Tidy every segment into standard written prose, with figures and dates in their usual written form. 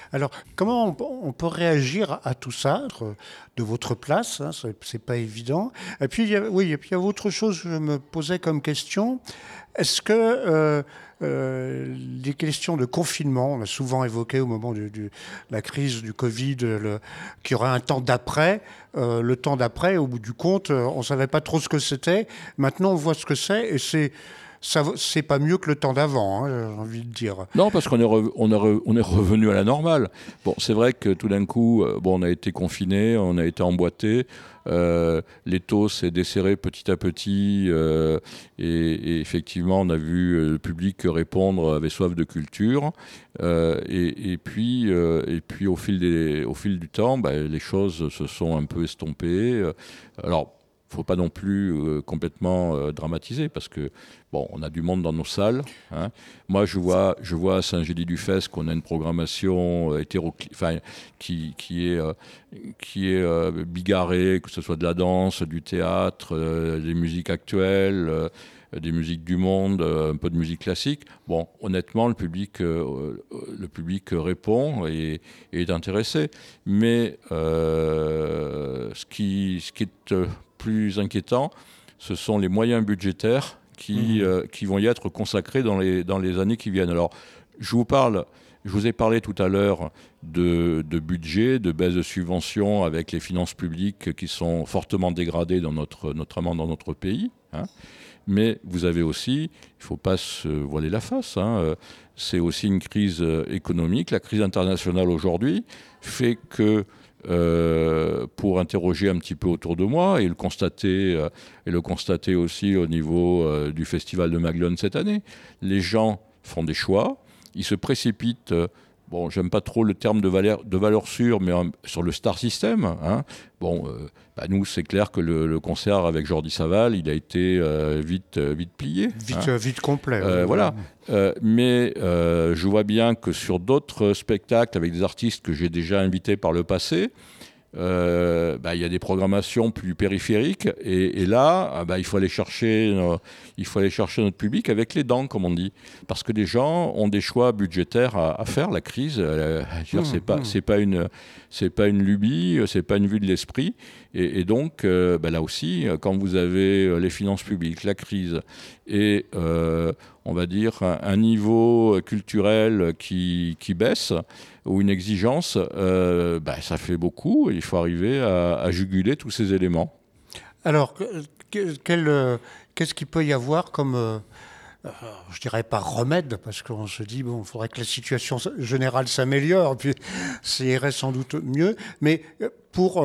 Alors, comment on peut réagir à tout ça de votre place, hein, c'est pas évident. Et puis, oui, et puis il y a autre chose que je me posais comme question. Est-ce que les questions de confinement, on a souvent évoqué au moment de la crise du Covid, qu'il y aurait un temps d'après, le temps d'après, au bout du compte, on ne savait pas trop ce que c'était. Maintenant, on voit ce que c'est et c'est pas mieux que le temps d'avant, hein, j'ai envie de dire. Non, parce on est revenu à la normale. Bon, c'est vrai que tout d'un coup, on a été confiné, on a été emboîté. L'étau s'est desserré petit à petit et effectivement, on a vu le public répondre avait soif de culture. Et puis, au fil du temps, les choses se sont un peu estompées. Alors, faut pas non plus complètement dramatiser parce que on a du monde dans nos salles, hein. Moi je vois à Saint-Gély-du-Fès qu'on a une programmation qui est bigarrée, que ce soit de la danse, du théâtre, des musiques actuelles, des musiques du monde, un peu de musique classique. Bon, honnêtement, le public répond et est intéressé. Mais ce qui est plus inquiétant, ce sont les moyens budgétaires qui vont y être consacrés dans les années qui viennent. Alors, je vous ai parlé tout à l'heure de budget, de baisse de subventions avec les finances publiques qui sont fortement dégradées notamment dans notre pays, hein. Mais vous avez aussi, il ne faut pas se voiler la face, hein, c'est aussi une crise économique. La crise internationale aujourd'hui fait que, pour interroger un petit peu autour de moi et le constater aussi au niveau du Festival de Maglone cette année, les gens font des choix, ils se précipitent. J'aime pas trop le terme de valeur sûre, mais sur le star system, hein. Nous, c'est clair que le concert avec Jordi Savall, il a été vite plié, hein. Vite complet. Voilà. Mais je vois bien que sur d'autres spectacles avec des artistes que j'ai déjà invités par le passé, il y a des programmations plus périphériques et là il faut aller chercher notre public avec les dents, comme on dit, parce que les gens ont des choix budgétaires à faire. La crise, c'est pas une lubie, c'est pas une vue de l'esprit et donc là aussi, quand vous avez les finances publiques, la crise et on va dire un niveau culturel qui baisse ou une exigence, ça fait beaucoup et il faut arriver à juguler tous ces éléments. Alors, qu'est-ce qu'il peut y avoir comme, je dirais pas remède, parce qu'on se dit, il faudrait que la situation générale s'améliore, puis ça irait sans doute mieux, mais pour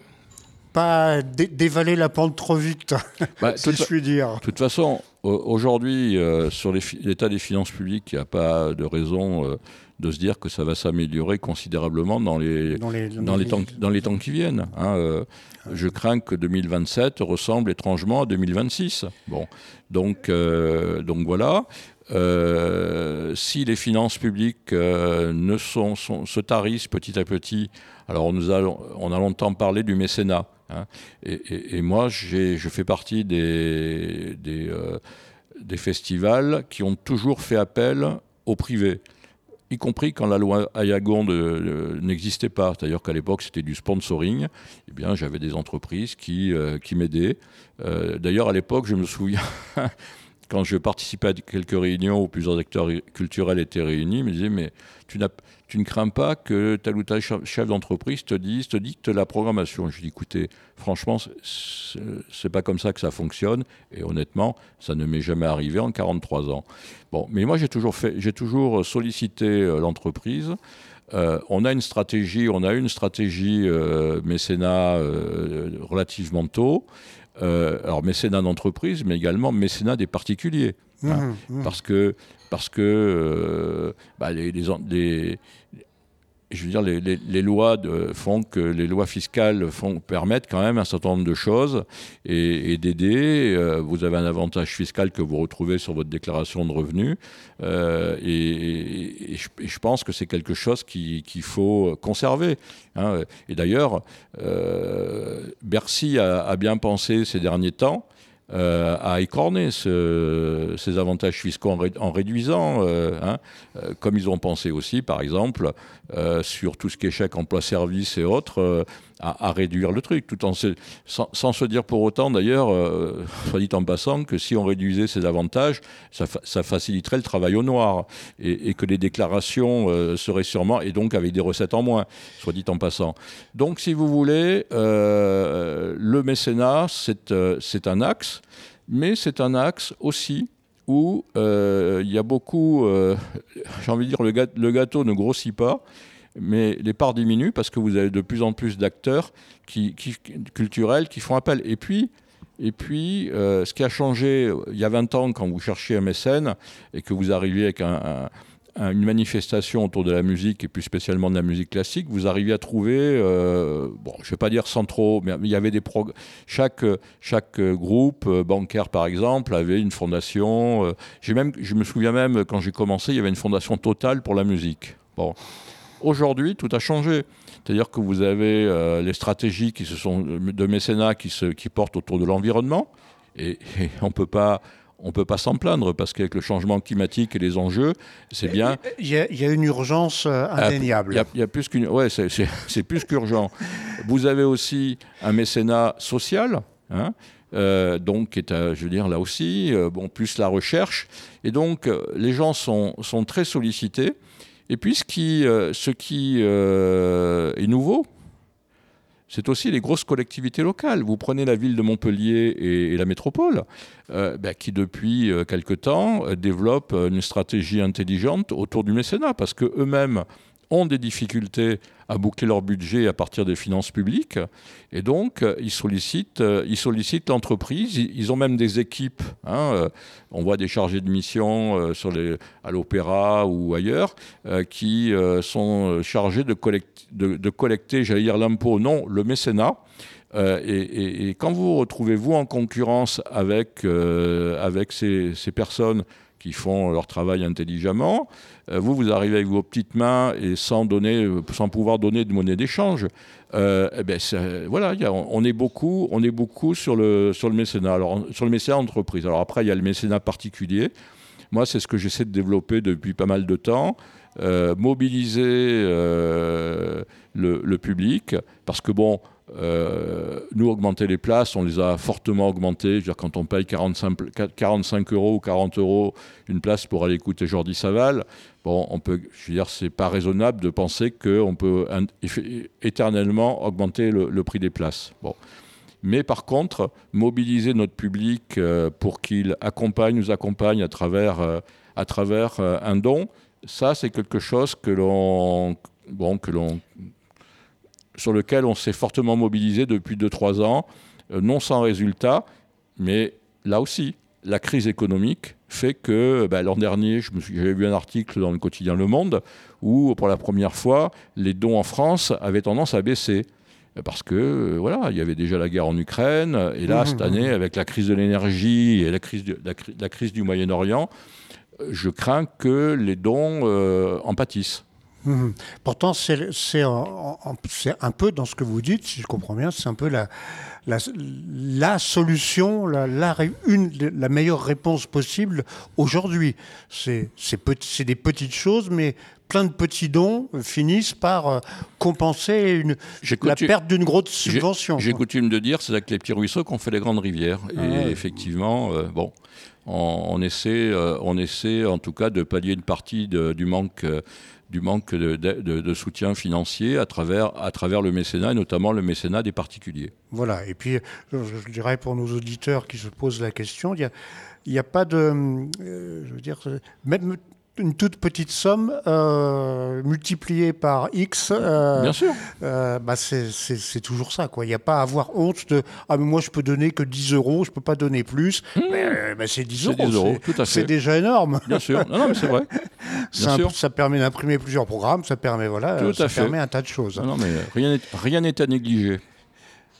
pas dévaler la pente trop vite, si je puis dire. De toute façon, aujourd'hui, sur l'état des finances publiques, il n'y a pas de raison de se dire que ça va s'améliorer considérablement dans les temps qui viennent, hein. Je crains que 2027 ressemble étrangement à 2026. Donc voilà. Si les finances publiques se tarissent petit à petit, alors on a longtemps parlé du mécénat, hein. Et moi, je fais partie des festivals qui ont toujours fait appel au privé, y compris quand la loi Ayagon n'existait pas. C'est-à-dire qu'à l'époque, c'était du sponsoring. Eh bien, j'avais des entreprises qui m'aidaient. D'ailleurs, à l'époque, je me souviens, quand je participais à quelques réunions où plusieurs acteurs culturels étaient réunis, ils me disaient, mais tu ne crains pas que tel ou tel chef d'entreprise te dicte la programmation. Je dis, écoutez, franchement, c'est pas comme ça que ça fonctionne. Et honnêtement, ça ne m'est jamais arrivé en 43 ans. Mais moi, j'ai toujours sollicité l'entreprise. On a une stratégie mécénat relativement tôt. Alors mécénat d'entreprise, mais également mécénat des particuliers, hein. Parce que les lois font que les lois fiscales permettent quand même un certain nombre de choses et d'aider. Vous avez un avantage fiscal que vous retrouvez sur votre déclaration de revenus et je pense que c'est quelque chose qu'il faut conserver, hein. Et d'ailleurs, Bercy a bien pensé ces derniers temps à écorner ces avantages fiscaux en réduisant, comme ils ont pensé aussi, par exemple, sur tout ce qui est chèque emploi-service et autres, à réduire le truc, tout sans se dire pour autant, d'ailleurs, soit dit en passant, que si on réduisait ces avantages, ça faciliterait le travail au noir, et que les déclarations seraient sûrement, et donc avec des recettes en moins, soit dit en passant. Donc, si vous voulez, le mécénat, c'est un axe, mais c'est un axe aussi où il y a beaucoup, j'ai envie de dire, le gâteau ne grossit pas, mais les parts diminuent parce que vous avez de plus en plus d'acteurs culturels qui font appel. Et puis, ce qui a changé il y a 20 ans, quand vous cherchiez un mécène et que vous arriviez avec une manifestation autour de la musique, et plus spécialement de la musique classique, vous arriviez à trouver, je ne vais pas dire sans trop, mais il y avait chaque groupe bancaire, par exemple, avait une fondation. Je me souviens même, quand j'ai commencé, il y avait une fondation totale pour la musique. Bon. Aujourd'hui, tout a changé. C'est-à-dire que vous avez les stratégies de mécénat qui portent autour de l'environnement, et on peut pas s'en plaindre, parce qu'avec le changement climatique et les enjeux, c'est bien. Il y a une urgence indéniable. Il y a plus qu'une. Ouais, c'est plus qu'urgent. Vous avez aussi un mécénat social, donc qui est, je veux dire, là aussi, plus la recherche. Et donc, les gens sont très sollicités. Et puis, ce qui est nouveau, c'est aussi les grosses collectivités locales. Vous prenez la ville de Montpellier et la métropole, qui depuis quelque temps développent une stratégie intelligente autour du mécénat, parce qu'eux-mêmes ont des difficultés à boucler leur budget à partir des finances publiques, et donc ils sollicitent l'entreprise. Ils ont même des équipes, on voit des chargés de mission à l'opéra ou ailleurs, qui sont chargés de collecter, j'allais dire l'impôt, non, le mécénat. Et quand vous vous retrouvez, vous, en concurrence avec ces personnes qui font leur travail intelligemment, vous arrivez avec vos petites mains et sans pouvoir donner de monnaie d'échange. Voilà, on est beaucoup sur le mécénat. Alors, sur le mécénat entreprise. Alors après, il y a le mécénat particulier. Moi, c'est ce que j'essaie de développer depuis pas mal de temps. Mobiliser le public, parce que nous, augmenter les places, on les a fortement augmentées. Je veux dire, quand on paye 45 euros ou 40 euros une place pour aller écouter Jordi Saval, c'est pas raisonnable de penser qu'on peut éternellement augmenter le prix des places. Bon. Mais par contre, mobiliser notre public pour qu'il nous accompagne à travers un don, ça, c'est quelque chose sur lequel on s'est fortement mobilisé depuis 2-3 ans, non sans résultat, mais là aussi, la crise économique fait que l'an dernier, j'avais vu un article dans le quotidien Le Monde où, pour la première fois, les dons en France avaient tendance à baisser. Parce que, il y avait déjà la guerre en Ukraine, et là, cette année, avec la crise de l'énergie et la crise du Moyen-Orient, je crains que les dons en pâtissent. Pourtant, c'est un peu dans ce que vous dites, si je comprends bien, c'est un peu la solution, la meilleure réponse possible aujourd'hui. C'est des petites choses, mais plein de petits dons finissent par compenser la perte d'une grosse subvention. J'ai coutume de dire, c'est avec les petits ruisseaux qu'on fait les grandes rivières. Et effectivement, on essaie en tout cas de pallier une partie du manque de soutien financier à travers le mécénat, et notamment le mécénat des particuliers. Voilà, et puis je dirais pour nos auditeurs qui se posent la question, il n'y a pas de... je veux dire, même une toute petite somme multipliée par X, bien sûr. C'est toujours ça, quoi. Il n'y a pas à avoir honte de « Ah, mais moi, je peux donner que 10 euros, je ne peux pas donner plus. » Mais c'est 10 euros. 10 euros, tout à fait. C'est déjà énorme. Bien sûr. Non, mais c'est vrai. Ça permet d'imprimer plusieurs programmes, ça permet un tas de choses. Non, mais rien n'est à négliger.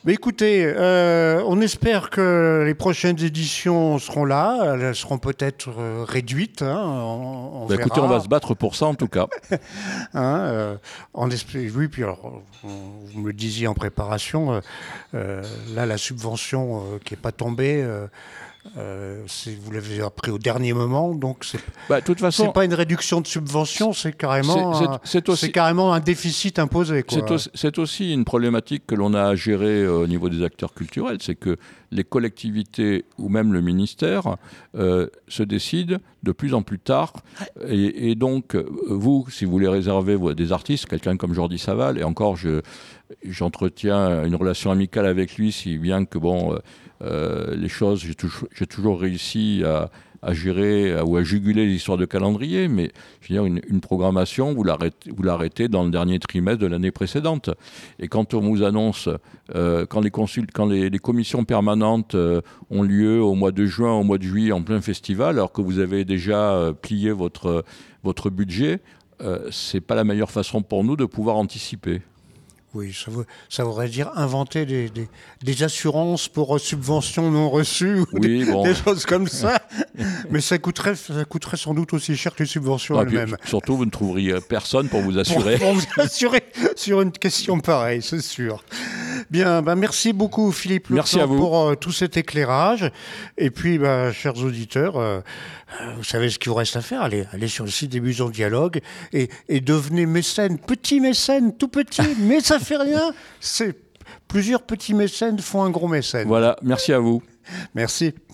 Mais écoutez, on espère que les prochaines éditions seront là. Elles seront peut-être réduites. Hein, on verra. Écoutez, on va se battre pour ça en tout cas. Hein, oui, puis alors, vous me le disiez en préparation, là, la subvention qui n'est pas tombée, vous l'avez appris au dernier moment, donc de toute façon, c'est pas une réduction de subvention, c'est carrément, c'est carrément un déficit imposé, quoi. C'est aussi une problématique que l'on a à gérer au niveau des acteurs culturels, c'est que les collectivités ou même le ministère se décident de plus en plus tard. Et donc, vous, si vous voulez réserver des artistes, quelqu'un comme Jordi Saval, et encore, j'entretiens une relation amicale avec lui, si bien que, les choses, j'ai toujours réussi à gérer ou à juguler l'histoire de calendrier, mais je veux dire, une programmation, vous l'arrêtez dans le dernier trimestre de l'année précédente. Et quand on vous annonce, quand les commissions permanentes ont lieu au mois de juin, au mois de juillet, en plein festival, alors que vous avez déjà plié votre budget, c'est pas la meilleure façon pour nous de pouvoir anticiper. Oui, ça voudrait dire inventer des assurances pour subventions non reçues, ou des choses comme ça. Mais ça coûterait sans doute aussi cher que les subventions elles-mêmes. Surtout, vous ne trouveriez personne pour vous assurer. Pour vous assurer sur une question pareille, c'est sûr. Bien, merci beaucoup Philippe Merci à vous pour tout cet éclairage. Et puis, chers auditeurs, vous savez ce qu'il vous reste à faire. Allez sur le site des Musons Dialogue et devenez mécène. Petit mécène, tout petit, mais ça fait rien. Plusieurs petits mécènes font un gros mécène. Voilà, merci à vous. Merci.